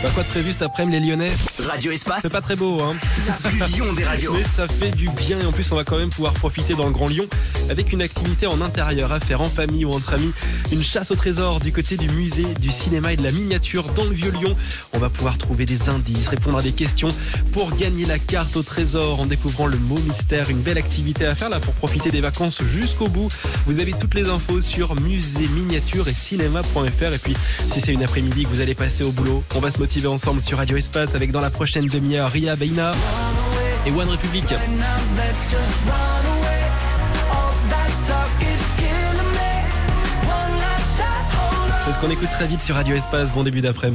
Quoi de prévu cet après-midi les Lyonnais? Radio Espace, C'est pas très beau, hein. la plus Lyon des radios. Mais ça fait du bien et en plus on va quand même pouvoir profiter dans le Grand Lyon avec une activité en intérieur à faire en famille ou entre amis. Une chasse au trésor du côté du musée du cinéma et de la miniature dans le Vieux-Lyon. On va pouvoir trouver des indices, répondre à des questions pour gagner la carte au trésor en découvrant le mot mystère. Une belle activité à faire là pour profiter des vacances jusqu'au bout. Vous avez toutes les infos sur musée-miniature et cinéma.fr. Et puis si c'est une après-midi que vous allez passer au boulot, on va se motiver ensemble sur Radio Espace avec dans la prochaine demi-heure Ria Beina et One Republic. C'est ce qu'on écoute très vite sur Radio Espace. Bon début d'après-midi.